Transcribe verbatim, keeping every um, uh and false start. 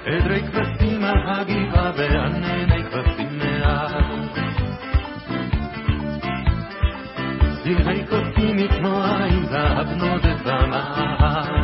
עדרי כבשים על הגבעה וענני כבשים מעל. סירי כבשים מתנועה עם זהב נודד במעל.